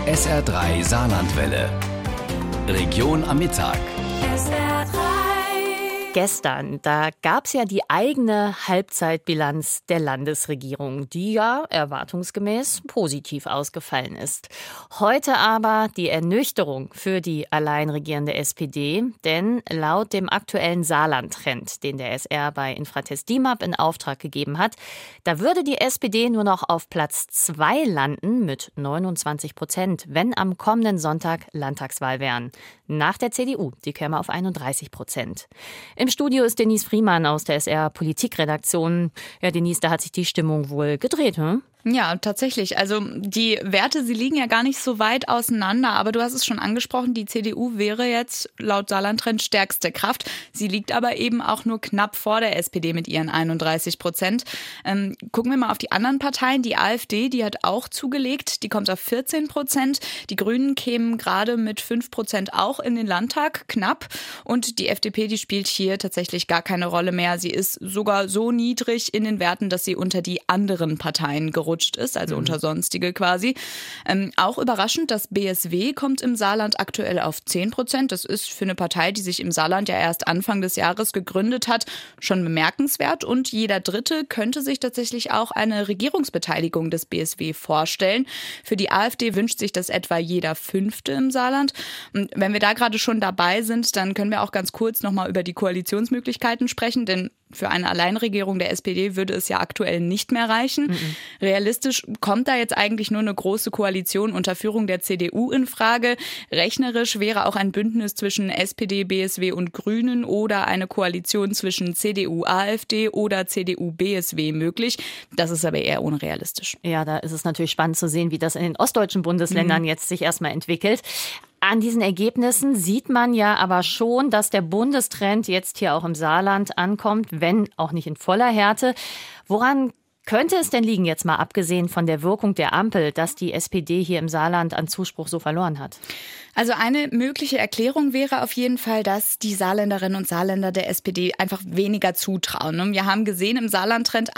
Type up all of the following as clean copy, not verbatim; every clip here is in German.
SR3 Saarlandwelle. Region am Mittag. Gestern, da gab es ja die eigene Halbzeitbilanz der Landesregierung, die ja erwartungsgemäß positiv ausgefallen ist. Heute aber die Ernüchterung für die allein regierende SPD, denn laut dem aktuellen Saarland-Trend, den der SR bei Infratest DIMAP in Auftrag gegeben hat, da würde die SPD nur noch auf Platz 2 landen mit 29%, wenn am kommenden Sonntag Landtagswahl wären. Nach der CDU, die käme auf 31%. Im Studio ist Denise Friemann aus der SR-Politikredaktion. Ja, Denise, da hat sich die Stimmung wohl gedreht, hm? Ja, tatsächlich. Also die Werte, sie liegen ja gar nicht so weit auseinander. Aber du hast es schon angesprochen, die CDU wäre jetzt laut Saarland-Trend stärkste Kraft. Sie liegt aber eben auch nur knapp vor der SPD mit ihren 31%. Gucken wir mal auf die anderen Parteien. Die AfD, die hat auch zugelegt. Die kommt auf 14%. Die Grünen kämen gerade mit 5% auch in den Landtag, knapp. Und die FDP, die spielt hier tatsächlich gar keine Rolle mehr. Sie ist sogar so niedrig in den Werten, dass sie unter die anderen Parteien gerutscht ist, also unter Sonstige quasi. Auch überraschend, das BSW kommt im Saarland aktuell auf 10%. Das ist für eine Partei, die sich im Saarland ja erst Anfang des Jahres gegründet hat, schon bemerkenswert. Und jeder Dritte könnte sich tatsächlich auch eine Regierungsbeteiligung des BSW vorstellen. Für die AfD wünscht sich das etwa jeder Fünfte im Saarland. Und wenn wir da gerade schon dabei sind, dann können wir auch ganz kurz nochmal über die Koalitionsmöglichkeiten sprechen, denn für eine Alleinregierung der SPD würde es ja aktuell nicht mehr reichen. Realistisch kommt da jetzt eigentlich nur eine große Koalition unter Führung der CDU in Frage. Rechnerisch wäre auch ein Bündnis zwischen SPD, BSW und Grünen oder eine Koalition zwischen CDU, AfD oder CDU, BSW möglich. Das ist aber eher unrealistisch. Ja, da ist es natürlich spannend zu sehen, wie das in den ostdeutschen Bundesländern jetzt sich erstmal entwickelt. An diesen Ergebnissen sieht man ja aber schon, dass der Bundestrend jetzt hier auch im Saarland ankommt, wenn auch nicht in voller Härte. Woran könnte es denn liegen, jetzt mal abgesehen von der Wirkung der Ampel, dass die SPD hier im Saarland an Zuspruch so verloren hat? Also eine mögliche Erklärung wäre auf jeden Fall, dass die Saarländerinnen und Saarländer der SPD einfach weniger zutrauen. Wir haben gesehen, im Saarland-Trend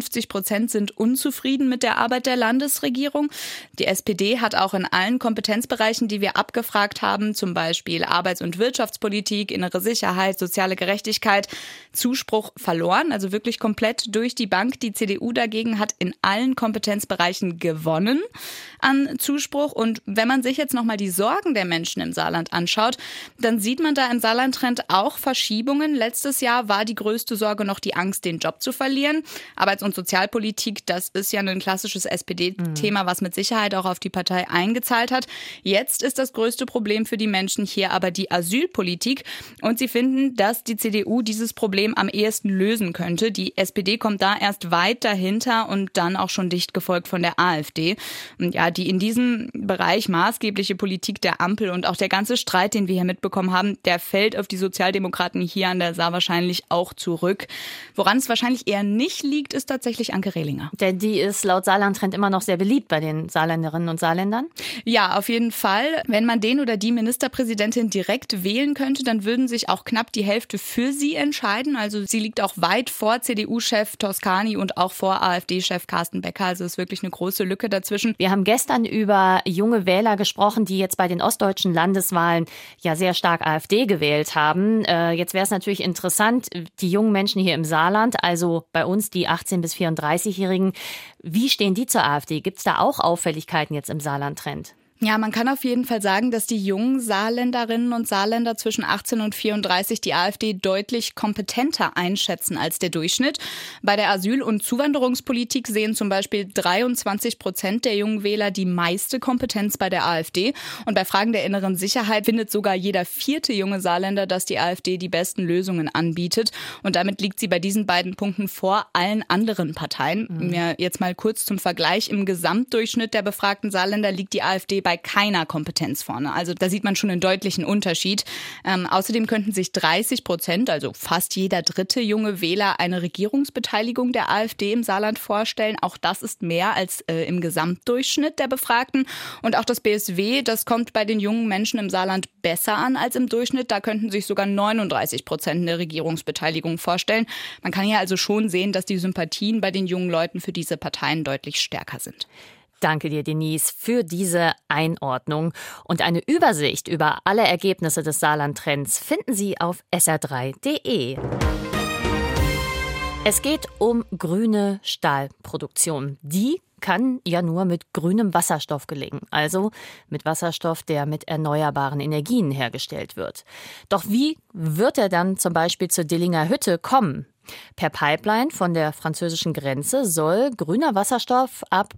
51% sind unzufrieden mit der Arbeit der Landesregierung. Die SPD hat auch in allen Kompetenzbereichen, die wir abgefragt haben, zum Beispiel Arbeits- und Wirtschaftspolitik, innere Sicherheit, soziale Gerechtigkeit, Zuspruch verloren, also wirklich komplett durch die Bank. Die CDU dagegen hat in allen Kompetenzbereichen gewonnen an Zuspruch. Und wenn man sich jetzt nochmal die Sorgen der Menschen im Saarland anschaut, dann sieht man da im Saarland-Trend auch Verschiebungen. Letztes Jahr war die größte Sorge noch die Angst, den Job zu verlieren. Arbeits- und Sozialpolitik, das ist ja ein klassisches SPD-Thema, was mit Sicherheit auch auf die Partei eingezahlt hat. Jetzt ist das größte Problem für die Menschen hier aber die Asylpolitik. Und sie finden, dass die CDU dieses Problem am ehesten lösen könnte. Die SPD kommt da erst weit dahinter und dann auch schon dicht gefolgt von der AfD. Und ja, die in diesem Bereich maßgebliche Politik der Ampel und auch der ganze Streit, den wir hier mitbekommen haben, der fällt auf die Sozialdemokraten hier an der Saar wahrscheinlich auch zurück. Woran es wahrscheinlich eher nicht liegt, ist tatsächlich Anke Rehlinger. Denn die ist laut Saarland-Trend immer noch sehr beliebt bei den Saarländerinnen und Saarländern. Ja, auf jeden Fall. Wenn man den oder die Ministerpräsidentin direkt wählen könnte, dann würden sich auch knapp die Hälfte für sie entscheiden. Also sie liegt auch weit vor CDU-Chef Toscani und auch vor AfD-Chef Carsten Becker. Also ist wirklich eine große Lücke dazwischen. Wir haben gestern über junge Wähler gesprochen, die jetzt bei den ostdeutschen Landeswahlen ja sehr stark AfD gewählt haben. Jetzt wäre es natürlich interessant, die jungen Menschen hier im Saarland, also bei uns die 18- bis 34-Jährigen, wie stehen die zur AfD? Gibt es da auch Auffälligkeiten jetzt im Saarland-Trend? Ja, man kann auf jeden Fall sagen, dass die jungen Saarländerinnen und Saarländer zwischen 18 und 34 die AfD deutlich kompetenter einschätzen als der Durchschnitt. Bei der Asyl- und Zuwanderungspolitik sehen zum Beispiel 23% der jungen Wähler die meiste Kompetenz bei der AfD. Und bei Fragen der inneren Sicherheit findet sogar jeder 4. junge Saarländer, dass die AfD die besten Lösungen anbietet. Und damit liegt sie bei diesen beiden Punkten vor allen anderen Parteien. Ja, jetzt mal kurz zum Vergleich. Im Gesamtdurchschnitt der befragten Saarländer liegt die AfD bei keiner Kompetenz vorne. Also da sieht man schon einen deutlichen Unterschied. Außerdem könnten sich 30%, also fast jeder 3. junge Wähler, eine Regierungsbeteiligung der AfD im Saarland vorstellen. Auch das ist mehr als im Gesamtdurchschnitt der Befragten. Und auch das BSW, das kommt bei den jungen Menschen im Saarland besser an als im Durchschnitt. Da könnten sich sogar 39% eine Regierungsbeteiligung vorstellen. Man kann ja also schon sehen, dass die Sympathien bei den jungen Leuten für diese Parteien deutlich stärker sind. Danke dir, Denise, für diese Einordnung. Und eine Übersicht über alle Ergebnisse des Saarland-Trends finden Sie auf sr3.de. Es geht um grüne Stahlproduktion. Die kann ja nur mit grünem Wasserstoff gelingen, also mit Wasserstoff, der mit erneuerbaren Energien hergestellt wird. Doch wie wird er dann zum Beispiel zur Dillinger Hütte kommen? Per Pipeline von der französischen Grenze soll grüner Wasserstoff ab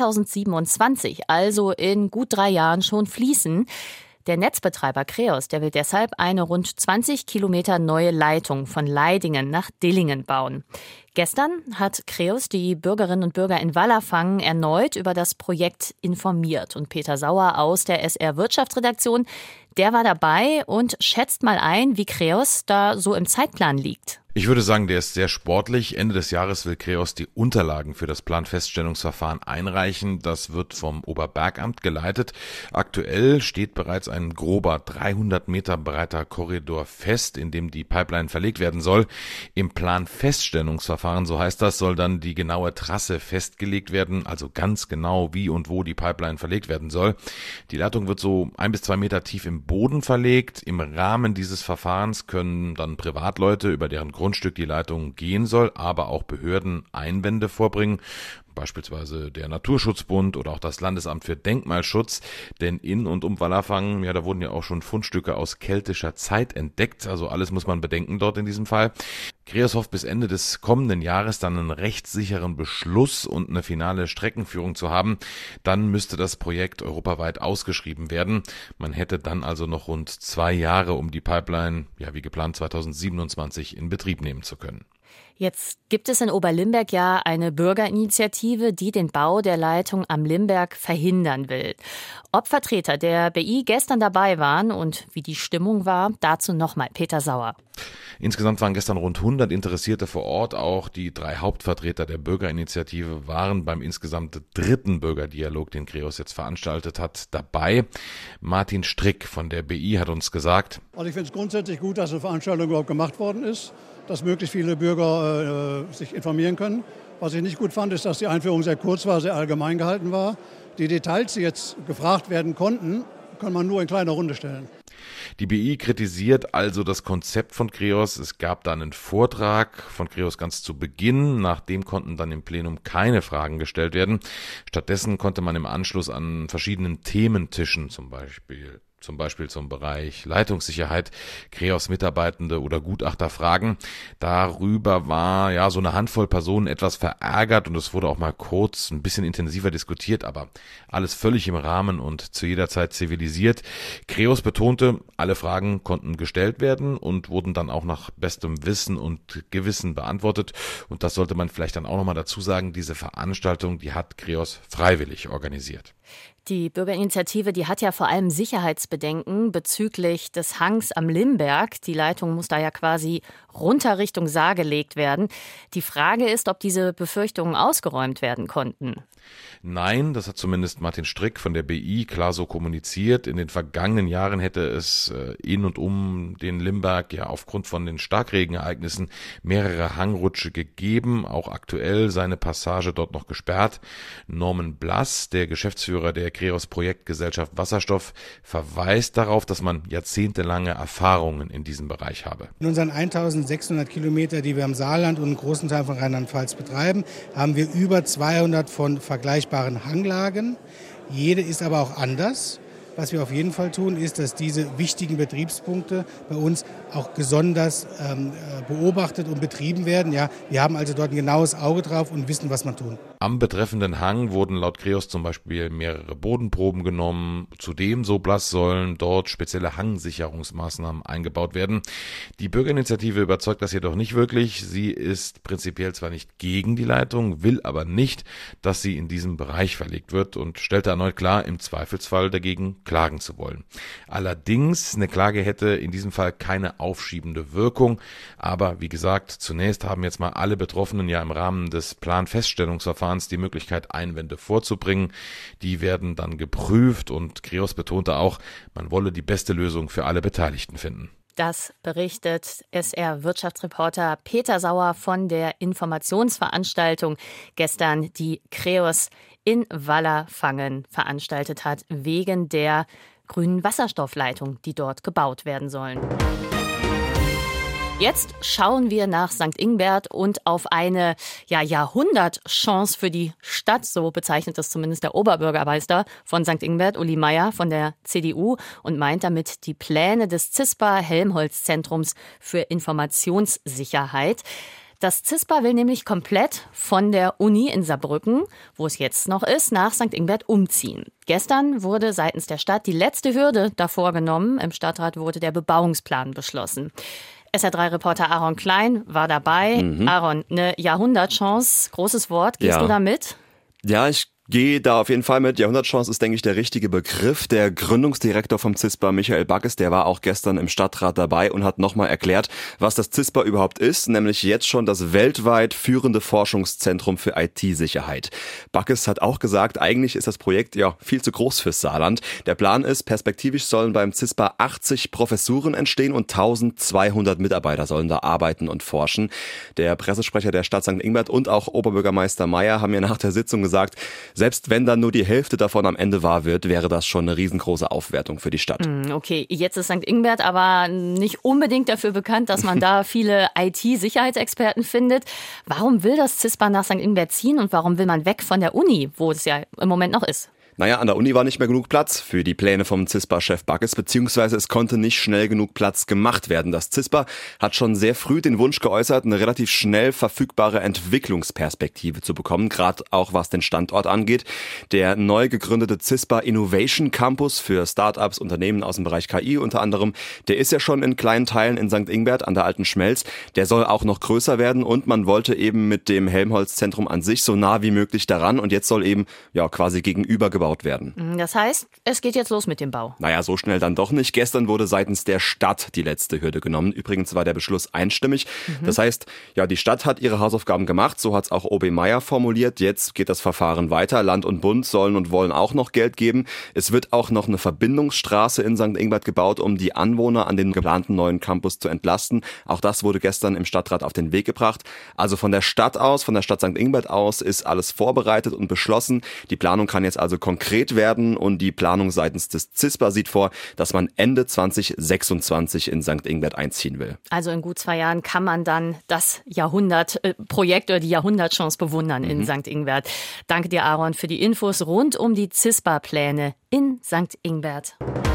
2027, also in gut 3 Jahren, schon fließen. Der Netzbetreiber Kreos, der will deshalb eine rund 20 Kilometer neue Leitung von Leidingen nach Dillingen bauen. Gestern hat Kreos die Bürgerinnen und Bürger in Wallerfangen erneut über das Projekt informiert. Und Peter Sauer aus der SR Wirtschaftsredaktion, der war dabei und schätzt mal ein, wie Kreos da so im Zeitplan liegt. Ich würde sagen, der ist sehr sportlich. Ende des Jahres will Kreos die Unterlagen für das Planfeststellungsverfahren einreichen. Das wird vom Oberbergamt geleitet. Aktuell steht bereits ein grober 300 Meter breiter Korridor fest, in dem die Pipeline verlegt werden soll. Im Planfeststellungsverfahren, so heißt das, soll dann die genaue Trasse festgelegt werden, also ganz genau, wie und wo die Pipeline verlegt werden soll. Die Leitung wird so 1 bis 2 Meter tief im Boden verlegt. Im Rahmen dieses Verfahrens können dann Privatleute, über deren Grundstück die Leitung gehen soll, aber auch Behörden Einwände vorbringen, beispielsweise der Naturschutzbund oder auch das Landesamt für Denkmalschutz, denn in und um Wallerfangen, da wurden ja auch schon Fundstücke aus keltischer Zeit entdeckt, also alles muss man bedenken dort in diesem Fall. Kreos hofft bis Ende des kommenden Jahres dann einen rechtssicheren Beschluss und eine finale Streckenführung zu haben. Dann müsste das Projekt europaweit ausgeschrieben werden. Man hätte dann also noch rund 2 Jahre, um die Pipeline, wie geplant 2027, in Betrieb nehmen zu können. Jetzt gibt es in Oberlimberg ja eine Bürgerinitiative, die den Bau der Leitung am Limberg verhindern will. Ob Vertreter der BI gestern dabei waren und wie die Stimmung war, dazu nochmal Peter Sauer. Insgesamt waren gestern rund 100 Interessierte vor Ort. Auch die 3 Hauptvertreter der Bürgerinitiative waren beim insgesamt 3. Bürgerdialog, den Kreos jetzt veranstaltet hat, dabei. Martin Strick von der BI hat uns gesagt: Also ich finde es grundsätzlich gut, dass eine Veranstaltung überhaupt gemacht worden ist, dass möglichst viele Bürger sich informieren können. Was ich nicht gut fand, ist, dass die Einführung sehr kurz war, sehr allgemein gehalten war. Die Details, die jetzt gefragt werden konnten, kann man nur in kleiner Runde stellen. Die BI kritisiert also das Konzept von Kreos. Es gab da einen Vortrag von Kreos ganz zu Beginn. Nach dem konnten dann im Plenum keine Fragen gestellt werden. Stattdessen konnte man im Anschluss an verschiedenen Thementischen, zum Beispiel zum Bereich Leitungssicherheit, Kreos-Mitarbeitende oder Gutachter fragen. Darüber war so eine Handvoll Personen etwas verärgert und es wurde auch mal kurz ein bisschen intensiver diskutiert, aber alles völlig im Rahmen und zu jeder Zeit zivilisiert. Kreos betonte, alle Fragen konnten gestellt werden und wurden dann auch nach bestem Wissen und Gewissen beantwortet. Und das sollte man vielleicht dann auch nochmal dazu sagen, diese Veranstaltung, die hat Kreos freiwillig organisiert. Die Bürgerinitiative, die hat ja vor allem Sicherheitsbedenken bezüglich des Hangs am Limberg. Die Leitung muss da ja quasi runter Richtung Saar gelegt werden. Die Frage ist, ob diese Befürchtungen ausgeräumt werden konnten. Nein, das hat zumindest Martin Strick von der BI klar so kommuniziert. In den vergangenen Jahren hätte es in und um den Limberg aufgrund von den Starkregenereignissen mehrere Hangrutsche gegeben. Auch aktuell sei eine Passage dort noch gesperrt. Norman Blass, der Geschäftsführer der Kreos Projektgesellschaft Wasserstoff, verweist darauf, dass man jahrzehntelange Erfahrungen in diesem Bereich habe. In unseren 1600 Kilometer, die wir im Saarland und einen großen Teil von Rheinland-Pfalz betreiben, haben wir über 200 von vergleichbaren Hanglagen. Jede ist aber auch anders. Was wir auf jeden Fall tun, ist, dass diese wichtigen Betriebspunkte bei uns auch besonders beobachtet und betrieben werden. Ja, wir haben also dort ein genaues Auge drauf und wissen, was man tun. Am betreffenden Hang wurden laut Kreos zum Beispiel mehrere Bodenproben genommen. Zudem, so Blass, sollen dort spezielle Hangsicherungsmaßnahmen eingebaut werden. Die Bürgerinitiative überzeugt das jedoch nicht wirklich. Sie ist prinzipiell zwar nicht gegen die Leitung, will aber nicht, dass sie in diesem Bereich verlegt wird und stellte erneut klar, im Zweifelsfall dagegen klagen zu wollen. Allerdings, eine Klage hätte in diesem Fall keine aufschiebende Wirkung. Aber wie gesagt, zunächst haben jetzt mal alle Betroffenen im Rahmen des Planfeststellungsverfahrens die Möglichkeit, Einwände vorzubringen. Die werden dann geprüft und Kreos betonte auch, man wolle die beste Lösung für alle Beteiligten finden. Das berichtet SR-Wirtschaftsreporter Peter Sauer von der Informationsveranstaltung gestern, die Kreos in Wallerfangen veranstaltet hat, wegen der grünen Wasserstoffleitung, die dort gebaut werden sollen. Jetzt schauen wir nach St. Ingbert und auf eine Jahrhundertchance für die Stadt, so bezeichnet das zumindest der Oberbürgermeister von St. Ingbert, Uli Meier von der CDU, und meint damit die Pläne des CISPA-Helmholtz-Zentrums für Informationssicherheit. Das CISPA will nämlich komplett von der Uni in Saarbrücken, wo es jetzt noch ist, nach St. Ingbert umziehen. Gestern wurde seitens der Stadt die letzte Hürde davor genommen. Im Stadtrat wurde der Bebauungsplan beschlossen. SR3-Reporter Aaron Klein war dabei. Aaron, eine Jahrhundertchance, großes Wort. Gehst du da mit? Ja, ich gehe da auf jeden Fall mit. Jahrhundertchance ist, denke ich, der richtige Begriff. Der Gründungsdirektor vom CISPA, Michael Backes, der war auch gestern im Stadtrat dabei und hat nochmal erklärt, was das CISPA überhaupt ist, nämlich jetzt schon das weltweit führende Forschungszentrum für IT-Sicherheit. Backes hat auch gesagt, eigentlich ist das Projekt viel zu groß fürs Saarland. Der Plan ist, perspektivisch sollen beim CISPA 80 Professuren entstehen und 1200 Mitarbeiter sollen da arbeiten und forschen. Der Pressesprecher der Stadt St. Ingbert und auch Oberbürgermeister Meier haben mir nach der Sitzung gesagt, selbst wenn dann nur die Hälfte davon am Ende wahr wird, wäre das schon eine riesengroße Aufwertung für die Stadt. Okay, jetzt ist St. Ingbert aber nicht unbedingt dafür bekannt, dass man da viele IT-Sicherheitsexperten findet. Warum will das CISPA nach St. Ingbert ziehen und warum will man weg von der Uni, wo es ja im Moment noch ist? Naja, an der Uni war nicht mehr genug Platz für die Pläne vom CISPA-Chef Backes, beziehungsweise es konnte nicht schnell genug Platz gemacht werden. Das CISPA hat schon sehr früh den Wunsch geäußert, eine relativ schnell verfügbare Entwicklungsperspektive zu bekommen, gerade auch was den Standort angeht. Der neu gegründete CISPA Innovation Campus für Startups, Unternehmen aus dem Bereich KI unter anderem, der ist ja schon in kleinen Teilen in St. Ingbert an der Alten Schmelz. Der soll auch noch größer werden und man wollte eben mit dem Helmholtz-Zentrum an sich so nah wie möglich daran und jetzt soll eben quasi gegenüber gebaut werden. Das heißt, es geht jetzt los mit dem Bau. Naja, so schnell dann doch nicht. Gestern wurde seitens der Stadt die letzte Hürde genommen. Übrigens war der Beschluss einstimmig. Das heißt, die Stadt hat ihre Hausaufgaben gemacht. So hat es auch OB Meier formuliert. Jetzt geht das Verfahren weiter. Land und Bund sollen und wollen auch noch Geld geben. Es wird auch noch eine Verbindungsstraße in St. Ingbert gebaut, um die Anwohner an den geplanten neuen Campus zu entlasten. Auch das wurde gestern im Stadtrat auf den Weg gebracht. Also von der Stadt St. Ingbert aus ist alles vorbereitet und beschlossen. Die Planung kann jetzt also konkret werden und die Planung seitens des CISPA sieht vor, dass man Ende 2026 in St. Ingbert einziehen will. Also in gut 2 Jahren kann man dann das Jahrhundertprojekt oder die Jahrhundertchance bewundern in St. Ingbert. Danke dir, Aaron, für die Infos rund um die CISPA-Pläne in St. Ingbert.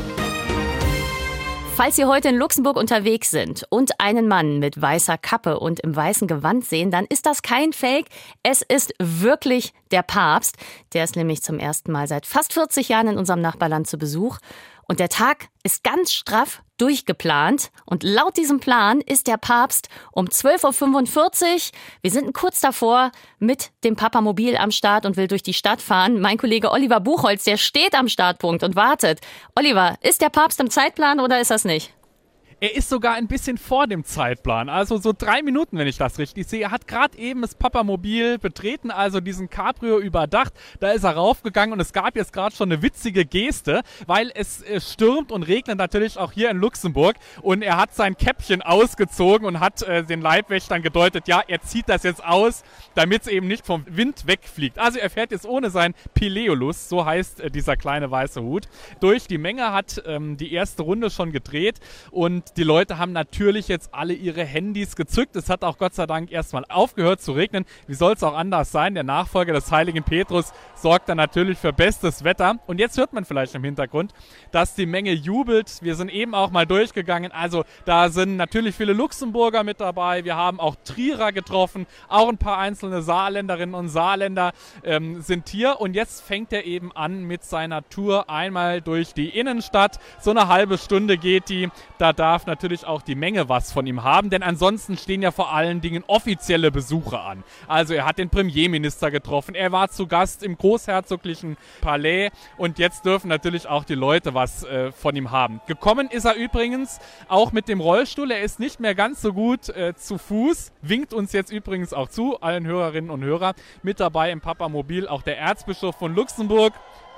Falls Sie heute in Luxemburg unterwegs sind und einen Mann mit weißer Kappe und im weißen Gewand sehen, dann ist das kein Fake. Es ist wirklich der Papst. Der ist nämlich zum ersten Mal seit fast 40 Jahren in unserem Nachbarland zu Besuch. Und der Tag ist ganz straff durchgeplant. Und laut diesem Plan ist der Papst um 12.45 Uhr, wir sind kurz davor, mit dem Papamobil am Start und will durch die Stadt fahren. Mein Kollege Oliver Buchholz, der steht am Startpunkt und wartet. Oliver, ist der Papst im Zeitplan oder ist das nicht? Er ist sogar ein bisschen vor dem Zeitplan, also so 3 Minuten, wenn ich das richtig sehe. Er hat gerade eben das Papamobil betreten, also diesen Cabrio überdacht. Da ist er raufgegangen und es gab jetzt gerade schon eine witzige Geste, weil es stürmt und regnet natürlich auch hier in Luxemburg. Und er hat sein Käppchen ausgezogen und hat den Leibwächtern gedeutet, ja, er zieht das jetzt aus, damit es eben nicht vom Wind wegfliegt. Also er fährt jetzt ohne sein Pileolus, so heißt dieser kleine weiße Hut, durch die Menge, hat die erste Runde schon gedreht und die Leute haben natürlich jetzt alle ihre Handys gezückt. Es hat auch Gott sei Dank erstmal aufgehört zu regnen. Wie soll es auch anders sein? Der Nachfolger des heiligen Petrus sorgt dann natürlich für bestes Wetter. Und jetzt hört man vielleicht im Hintergrund, dass die Menge jubelt. Wir sind eben auch mal durchgegangen. Also da sind natürlich viele Luxemburger mit dabei. Wir haben auch Trierer getroffen. Auch ein paar einzelne Saarländerinnen und Saarländer sind hier. Und jetzt fängt er eben an mit seiner Tour einmal durch die Innenstadt. So eine halbe Stunde geht die. Da darf natürlich auch die Menge was von ihm haben, denn ansonsten stehen ja vor allen Dingen offizielle Besuche an. Also er hat den Premierminister getroffen, er war zu Gast im großherzoglichen Palais und jetzt dürfen natürlich auch die Leute was von ihm haben. Gekommen ist er übrigens auch mit dem Rollstuhl, er ist nicht mehr ganz so gut zu Fuß, winkt uns jetzt übrigens auch zu, allen Hörerinnen und Hörern. Mit dabei im Papamobil auch der Erzbischof von Luxemburg.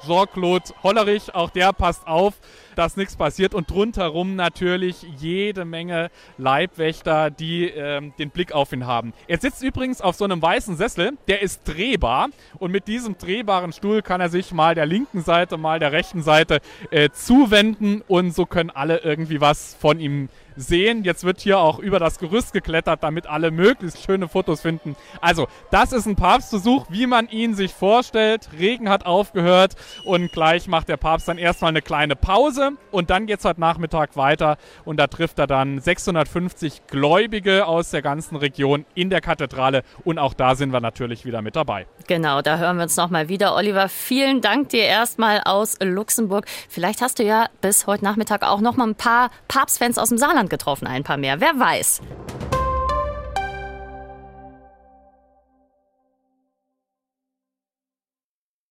Jean-Claude Hollerich, auch der passt auf, dass nichts passiert. Und rundherum natürlich jede Menge Leibwächter, die den Blick auf ihn haben. Er sitzt übrigens auf so einem weißen Sessel, der ist drehbar. Und mit diesem drehbaren Stuhl kann er sich mal der linken Seite, mal der rechten Seite zuwenden. Und so können alle irgendwie was von ihm sehen. Jetzt wird hier auch über das Gerüst geklettert, damit alle möglichst schöne Fotos finden. Also, das ist ein Papstbesuch, wie man ihn sich vorstellt. Regen hat aufgehört und gleich macht der Papst dann erstmal eine kleine Pause und dann geht's heute Nachmittag weiter und da trifft er dann 650 Gläubige aus der ganzen Region in der Kathedrale und auch da sind wir natürlich wieder mit dabei. Genau, da hören wir uns nochmal wieder. Oliver, vielen Dank dir erstmal aus Luxemburg. Vielleicht hast du ja bis heute Nachmittag auch noch mal ein paar Papstfans aus dem Saarland getroffen, ein paar mehr. Wer weiß.